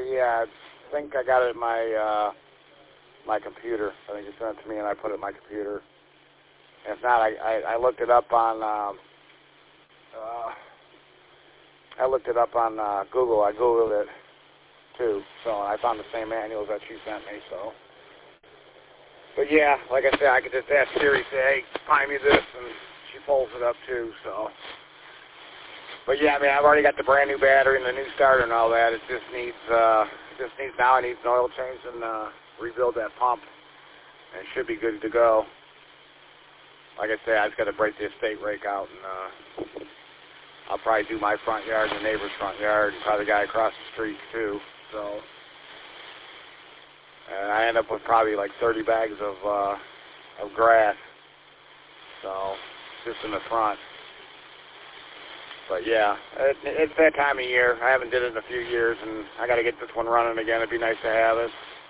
Yeah, I think I got it in my computer. I think you sent it to me, and I put it in my computer. And if not, I looked it up on Google. I Googled it too, so I found the same manuals that she sent me. So, but yeah, like I said, I could just ask Siri, say, hey, find me this, and she pulls it up too. So, but yeah, I mean, I've already got the brand new battery and the new starter and all that. It just needs now. I need an oil change and rebuild that pump, and it should be good to go. Like I say, I just got to break the estate rake out, and I'll probably do my front yard and the neighbor's front yard, and probably the guy across the street too. So, and I end up with probably like 30 bags of grass. So, just in the front. But yeah, it's that time of year. I haven't did it in a few years, and I got to get this one running again. It'd be nice to have it.